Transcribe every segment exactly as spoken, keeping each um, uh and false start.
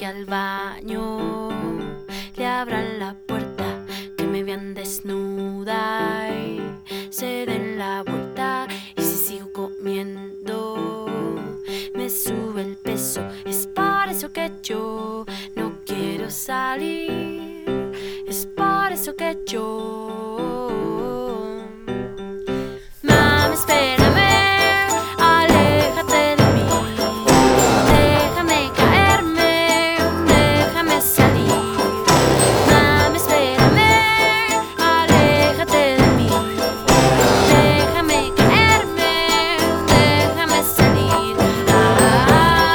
que al baño le abran la puerta, que me vean desnuda y se den la vuelta. Y si sigo comiendo me sube el peso. Es por eso que yo no quiero salir. Es por eso que yo Mami, espérame, aléjate de mí. Déjame caerme, déjame salir. Mami, espérame, aléjate de mí. Déjame caerme, déjame salir. Ah,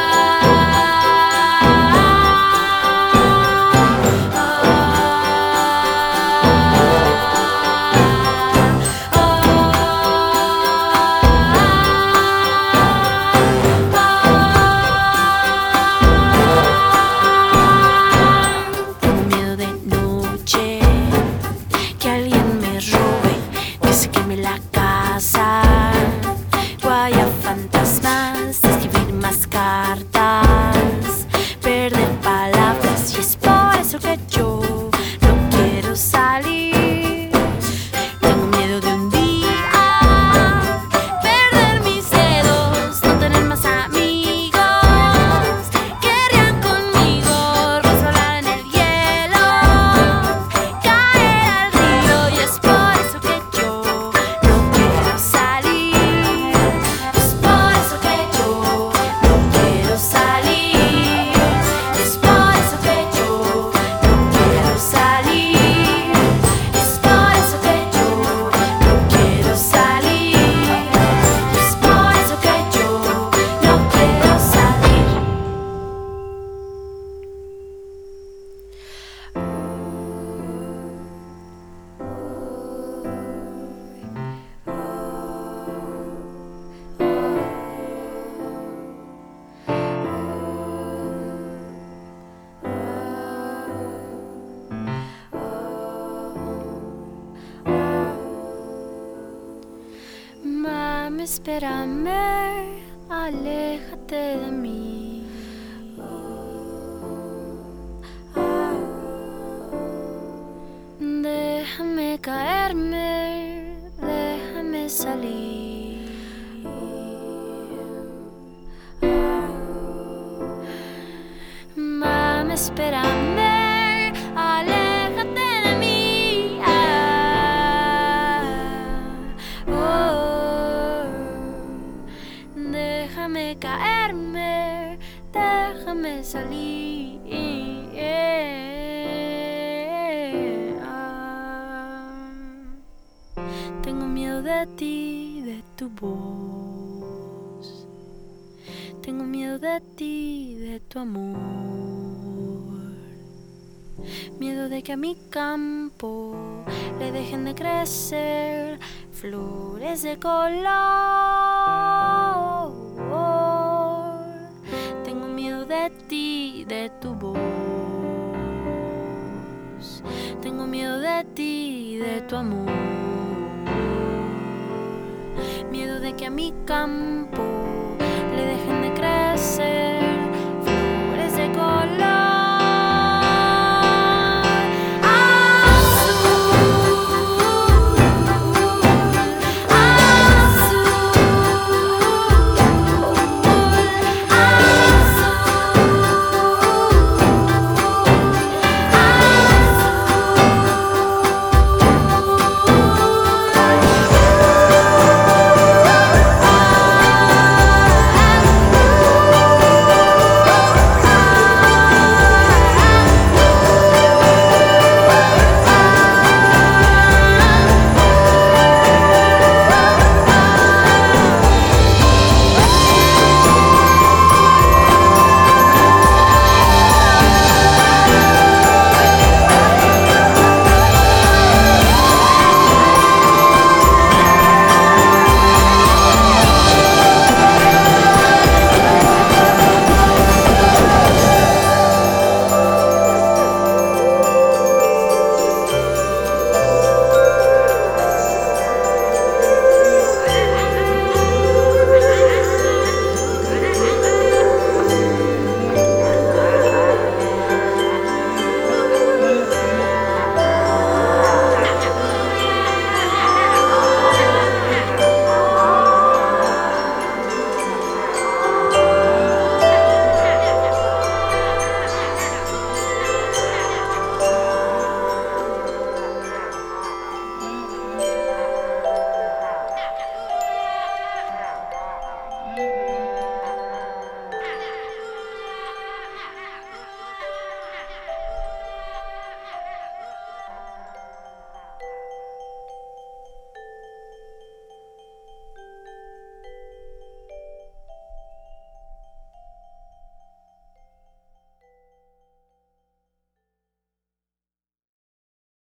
la casa, guaya fantasmas, escribir más cartas, perder palabras. Y es por eso que yo no quiero salir. Tengo miedo de un día perder mis dedos, no tener más amigos que rían conmigo, resbalar en el hielo, caer al río. Y es por eso que yo Mami, espérame, aléjate de mí. Déjame caerme, déjame salir. Mami, espérame, aléjate de mí. Déjame caerme, déjame salir. Tengo miedo de ti, de tu voz. Tengo miedo de ti, de tu amor. Miedo de que a mi campo le dejen de crecer flores de color. Tengo miedo de ti, de tu voz. Tengo miedo de ti, de tu amor. Miedo de que a mi campo le dejen de crecer